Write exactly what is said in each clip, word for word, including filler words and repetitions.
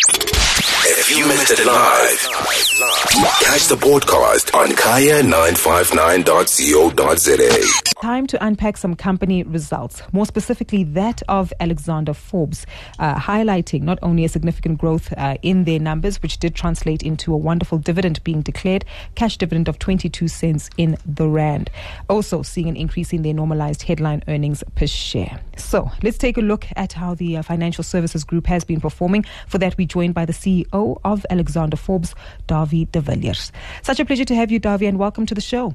If you missed it live, catch the podcast on kaya nine five nine dot co dot za. Time to unpack some company results, more specifically that of Alexander Forbes, uh, highlighting not only a significant growth uh, in their numbers, which did translate into a wonderful dividend being declared, cash dividend of twenty-two cents in the rand, also seeing an increase in their normalized headline earnings per share. So let's take a look at how the uh, financial services group has been performing. For that, we're joined by the C E O of Alexander Forbes, Dawie de Villiers. Such a pleasure to have you, Dawie, and welcome to the show.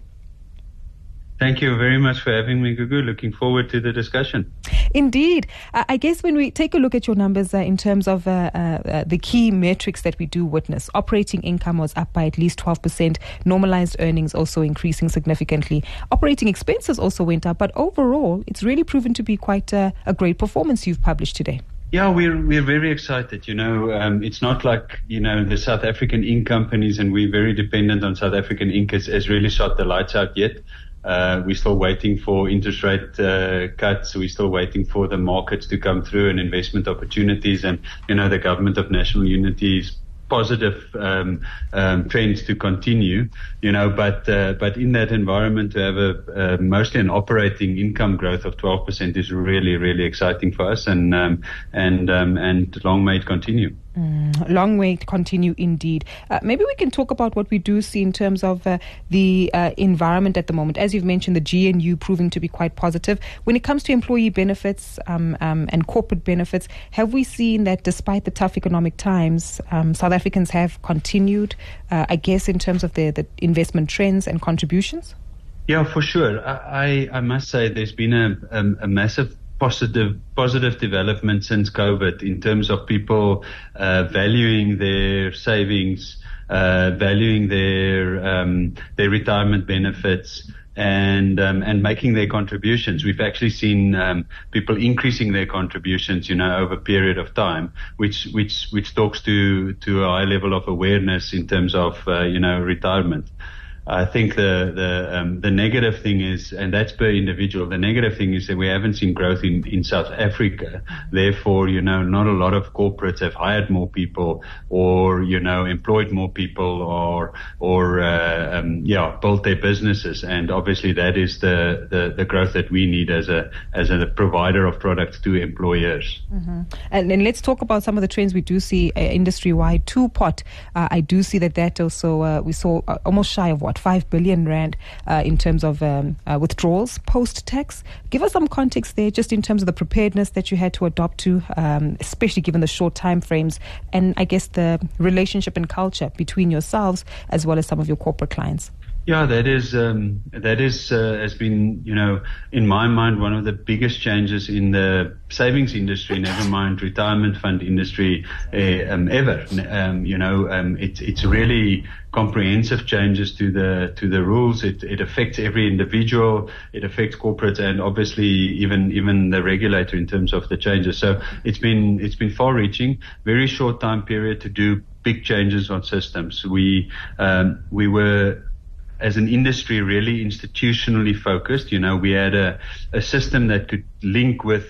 Thank you very much for having me, Gugu. Looking forward to the discussion. Indeed. Uh, I guess when we take a look at your numbers uh, in terms of uh, uh, the key metrics that we do witness, operating income was up by at least twelve percent, normalized earnings also increasing significantly. Operating expenses also went up, but overall, it's really proven to be quite uh, a great performance you've published today. Yeah, we're we're very excited. You know, um, it's not like, you know, the South African ink companies, and we're very dependent on South African ink, has, has really shot the lights out yet. Uh, we're still waiting for interest rate uh, cuts. We're still waiting for the markets to come through and investment opportunities, and, you know, the government of national unity is positive um, um, trends to continue, you know, but uh, but in that environment, to have a uh, mostly an operating income growth of twelve percent is really, really exciting for us, and um, and um, and long may it continue. Mm, long way to continue indeed. Uh, maybe we can talk about what we do see in terms of uh, the uh, environment at the moment. As you've mentioned, the G N U proving to be quite positive. When it comes to employee benefits um, um, and corporate benefits, have we seen that despite the tough economic times, um, South Africans have continued, uh, I guess, in terms of their the investment trends and contributions? Yeah, for sure. I, I, I must say there's been a, a, a massive positive positive development since COVID in terms of people uh, valuing their savings, uh, valuing their um, their retirement benefits, and um, and making their contributions. We've actually seen um, people increasing their contributions, you know, over a period of time, which which which talks to to a high level of awareness in terms of uh, you know retirement. I think the the um, the negative thing is, and that's per individual, the negative thing is that we haven't seen growth in, in South Africa. Therefore, you know, not a lot of corporates have hired more people, or, you know, employed more people, or or uh, um, yeah, built their businesses. And obviously, that is the, the, the growth that we need as a as a provider of products to employers. Mm-hmm. And, and let's talk about some of the trends we do see uh, industry wide. Two-pot, uh, I do see that that also uh, we saw uh, almost shy of what. five billion rand uh, in terms of um, uh, withdrawals post-tax. Give us some context there, just in terms of the preparedness that you had to adopt to, um, especially given the short time frames, and I guess the relationship and culture between yourselves as well as some of your corporate clients. Yeah, that is um, that is uh, has been, you know, in my mind, one of the biggest changes in the savings industry, never mind retirement fund industry, uh, um, ever. Um, you know, um, it's it's really comprehensive changes to the to the rules. It it affects every individual. It affects corporates, and obviously even even the regulator in terms of the changes. So it's been it's been far-reaching, very short time period to do big changes on systems. We um, we were, as an industry, really institutionally focused. You know, we had a, a system that could link with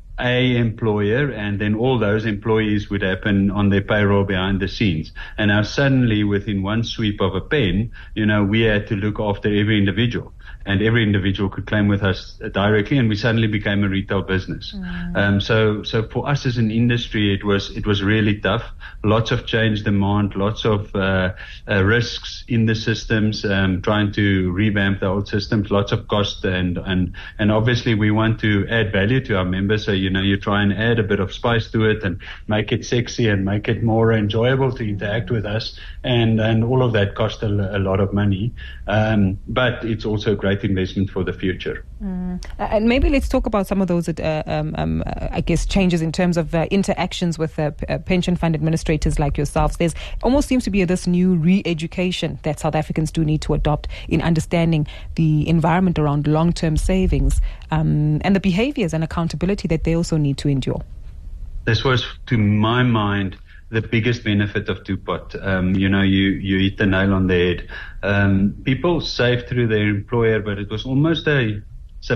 a employer, and then all those employees would happen on their payroll behind the scenes. And now suddenly, within one sweep of a pen, you know, we had to look after every individual, and every individual could claim with us directly, and we suddenly became a retail business. Mm. Um, so, so for us as an industry, it was, it was really tough. Lots of change demand, lots of, uh, uh risks in the systems, um, trying to revamp the old systems, lots of cost, and, and, and obviously we want to add value to our members. So, you know, you try and add a bit of spice to it and make it sexy and make it more enjoyable to interact with us. And, and all of that cost a, a lot of money. Um, but it's also a great investment for the future. Mm. Uh, and maybe let's talk about some of those, uh, um, um, uh, I guess, changes in terms of uh, interactions with uh, p- uh, pension fund administrators like yourselves. There's almost seems to be this new re-education that South Africans do need to adopt in understanding the environment around long-term savings, um, and the behaviors and accountability that they also need to endure. This was, to my mind, the biggest benefit of Two-Pot. Um, you know, you, you hit the nail on the head. Um, people save through their employer, but it was almost a,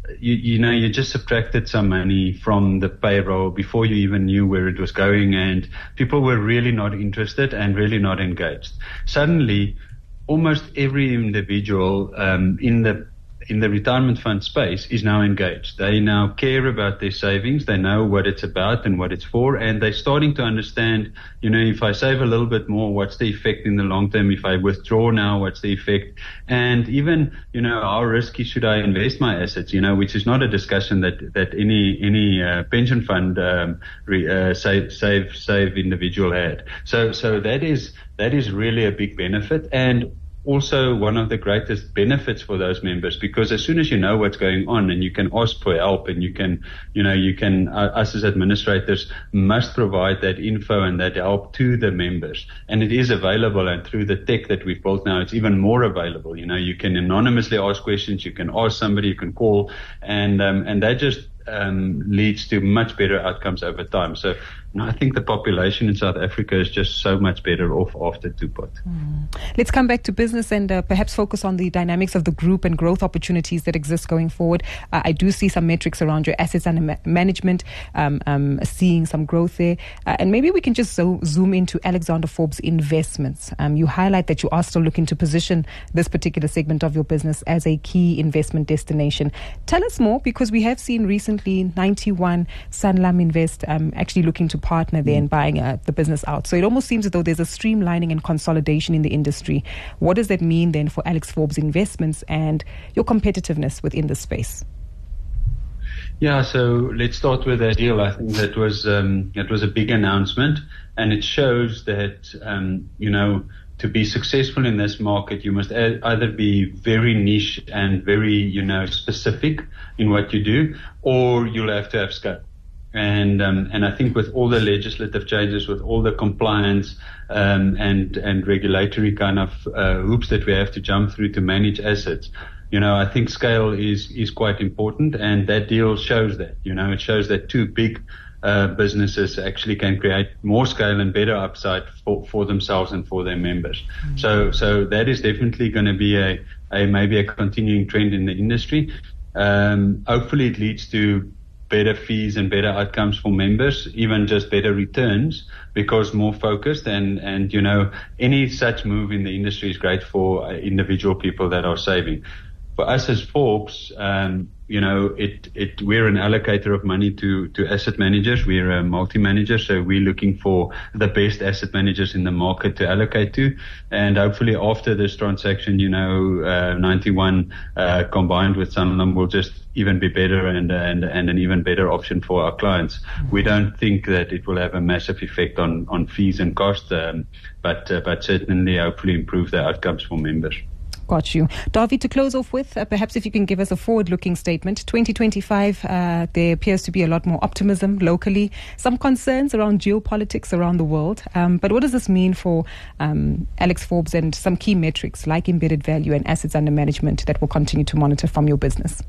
you, you know, you just subtracted some money from the payroll before you even knew where it was going, and people were really not interested and really not engaged. Suddenly, almost every individual um, in the in the retirement fund space is now engaged. They now care about their savings. They know what it's about and what it's for, and they're starting to understand, you know, if I save a little bit more, what's the effect in the long term? If I withdraw now, what's the effect? And even, you know, how risky should I invest my assets, you know, which is not a discussion that, that any, any, uh, pension fund, um, re, uh, save, save, save individual had. So, so that is, that is really a big benefit. And also one of the greatest benefits for those members, because as soon as you know what's going on and you can ask for help, and you can, you know, you can, uh, us as administrators must provide that info and that help to the members. And it is available, and through the tech that we've built now, it's even more available. You know, you can anonymously ask questions, you can ask somebody, you can call, and, um, and that just, um, leads to much better outcomes over time. So, you know, I think the population in South Africa is just so much better off after Two-Pot. Mm. Let's come back to business and uh, perhaps focus on the dynamics of the group and growth opportunities that exist going forward. Uh, I do see some metrics around your assets under ma- management, um, um, seeing some growth there. Uh, and maybe we can just zo- zoom into Alexander Forbes Investments. Um, you highlight that you are still looking to position this particular segment of your business as a key investment destination. Tell us more, because we have seen recently ninety-one Sanlam Invest um, actually looking to partner there and buying uh, the business out. So it almost seems as though there's a streamlining and consolidation in the industry. What does that mean then for Alex Forbes Investments and your competitiveness within the space? Yeah, so let's start with that deal. I think that was um, that was a big announcement, and it shows that um, you know, to be successful in this market, you must either be very niche and very, you know, specific in what you do, or you'll have to have scale. And um, and I think with all the legislative changes, with all the compliance um, and and regulatory kind of uh, hoops that we have to jump through to manage assets, you know, I think scale is is quite important, and that deal shows that. You know, it shows that two big uh, businesses actually can create more scale and better upside for for themselves and for their members. Mm-hmm. So so that is definitely going to be a a maybe a continuing trend in the industry. Um, hopefully, it leads to better fees and better outcomes for members, even just better returns, because more focused, and, and, you know, any such move in the industry is great for individual people that are saving. For us as Forbes, um, you know, it, it, we're an allocator of money to, to asset managers. We're a multi-manager, so we're looking for the best asset managers in the market to allocate to. And hopefully after this transaction, you know, uh, ninety-one, uh, combined with Sanlam will just even be better and, and, and an even better option for our clients. We don't think that it will have a massive effect on, on fees and costs, um, but, uh, but certainly hopefully improve the outcomes for members. Got you. Dawie, to close off with, uh, perhaps if you can give us a forward-looking statement. twenty twenty-five, uh, there appears to be a lot more optimism locally, some concerns around geopolitics around the world. Um, but what does this mean for um, Alex Forbes and some key metrics like embedded value and assets under management that will continue to monitor from your business?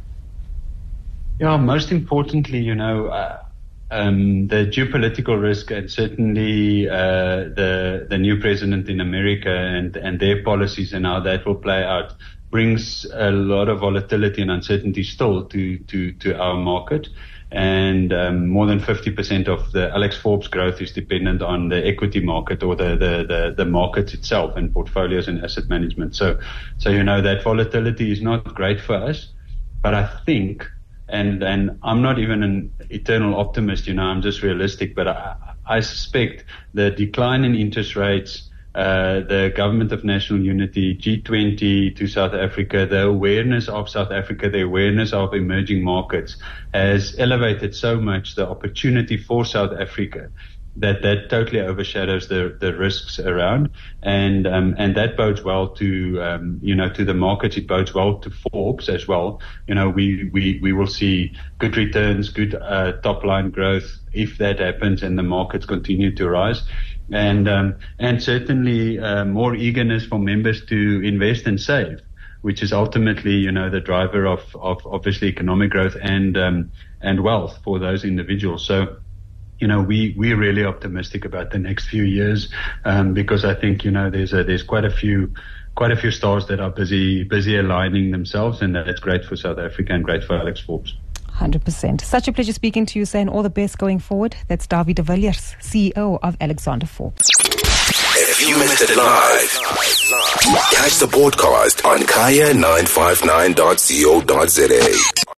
Yeah, most importantly, you know, uh, Um, the geopolitical risk, and certainly uh, the the new president in America and and their policies and how that will play out, brings a lot of volatility and uncertainty still to to to our market. And um, more than fifty percent of the Alex Forbes growth is dependent on the equity market, or the the the, the market itself, and portfolios and asset management. So so you know, that volatility is not great for us, but I think. And, and I'm not even an eternal optimist, you know, I'm just realistic, but I, I suspect the decline in interest rates, uh, the Government of National Unity, G twenty to South Africa, the awareness of South Africa, the awareness of emerging markets has elevated so much the opportunity for South Africa that that totally overshadows the the risks around, and um, and that bodes well to um, you know to the markets. It bodes well to Forbes as well. You know, we we we will see good returns, good uh, top line growth if that happens, and the markets continue to rise, and um, and certainly uh, more eagerness for members to invest and save, which is ultimately, you know, the driver of of obviously economic growth and um, and wealth for those individuals. So. You know, we, we're really optimistic about the next few years, um, because I think, you know, there's a, there's quite a few, quite a few stars that are busy busy aligning themselves, and that's great for South Africa and great for Alex Forbes. one hundred percent. Such a pleasure speaking to you, sir, and all the best going forward. That's Dawie de Villiers, C E O of Alexander Forbes. If you missed it live, catch the podcast on kaya nine five nine dot co dot za.